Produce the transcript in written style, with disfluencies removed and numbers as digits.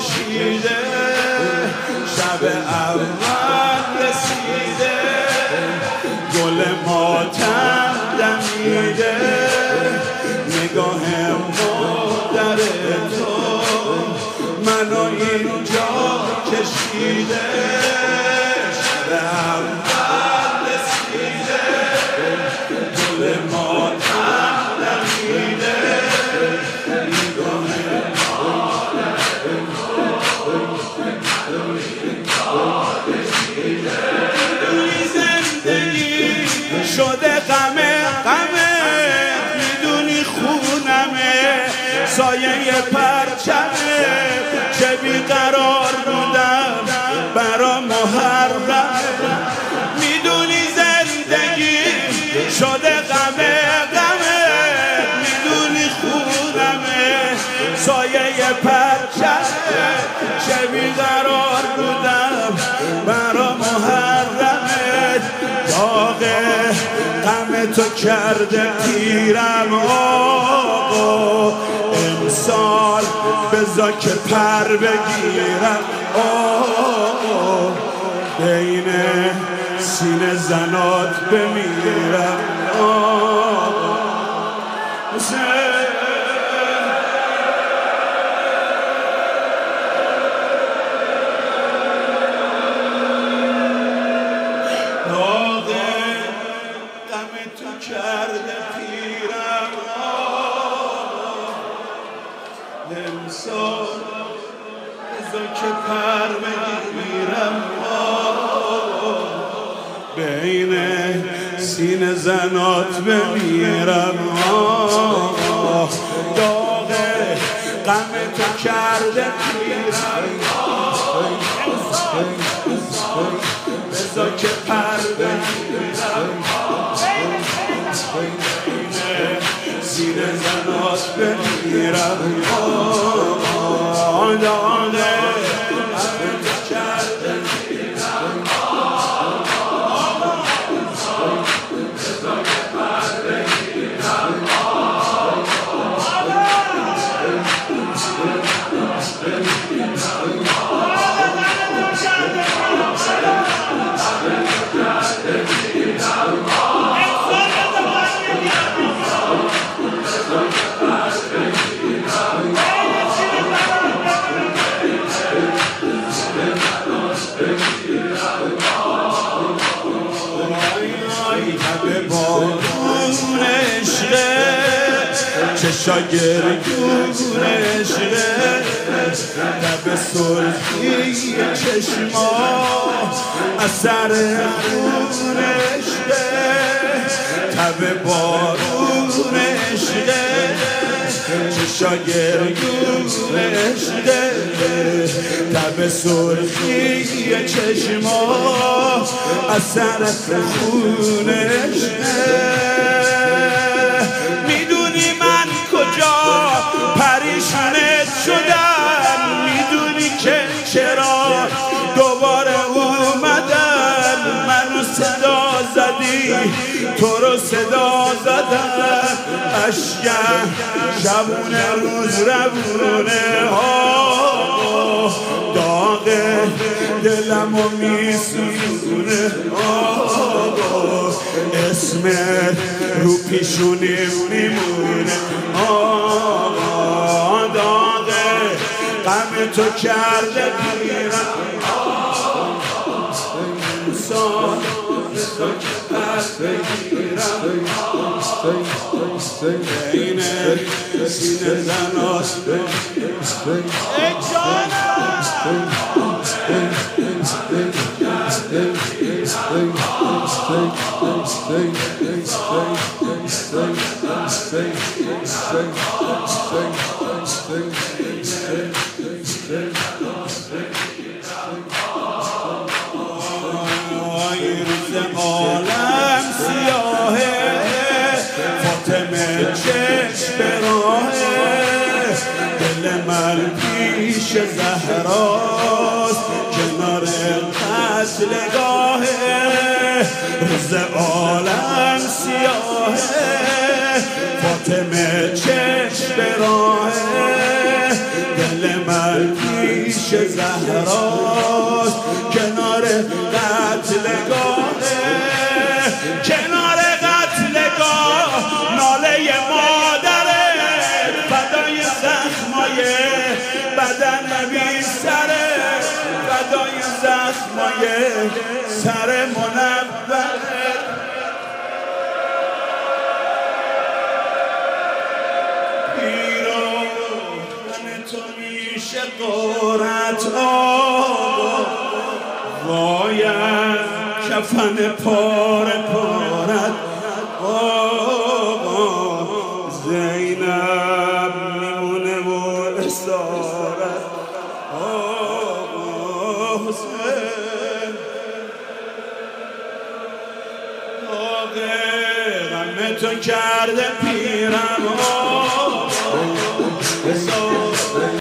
کشیده، شب اول رسیده، گل ماتم دمیده، نگاه مادر تو منو اینجا کشیده، شب اول رسیده، گل ماتم دمیده، نگاه مادر زندگی شده غمه میدونی خونمه، سایه پرچمه، چه بیقرار بودم برا محرمه، میدونی زندگی شده غمه میدونی خونمه، سایه پرچمه، چه بیقرار بودم برا محرمه، داغ غم تو کرده پیرم آقا، امسال بذار که پر بگیرم آقا، بین سینه زنات بمیرم آقا. داغ غم تو کرده پیرم آقا، امسال بذار که پر بگیرم آقا، بین سینه زنات بمیرم آقا، داغ غم تو کرده پیرم آقا، بذار که پر بگیرم سینه زنات بمیرم آقا، داغ غم تو کرده پیرم آقا، بذار که پر بگیرم بارون عشقه، چشا گریون عشقه، لب سرخی چشما اثر خون عشقه، تب بارون عشقه، چشا گریون عشقه، تب سرخی چشما اثر خون عشقه، میدونی من کجا پریشونت شدم، میدونی که چرا دوباره اومدم، منو صدا زدی تو رو صدا زدم، اشکم شبونه روز روونه ها، داغ دلمو میسوزونه آقا، اسمت رو پیشونیم میمونه آقا، داغ غم تو کرده پیرم آقا، امسال بذار که پر بگیرم بین سینه زنات بمیرم ای جانم، عالم سیاهه، فاطمه چشم راهه، دل من پیش زهراست کنار قتلگاهه، روز عالم سیاهه، فاطمه چشم راهه، دل من پیش زهراست کنار قتلگاهه، کنار قتلگاه ناله مادره فدای زخمای بدن بی سره، فدای زخمای سر منوره. تو میشه قرت آقا باید کفن پاره پارت آقا، زینب میمونه و اسارت آقا، حسین آقا غم تو کرده پیرم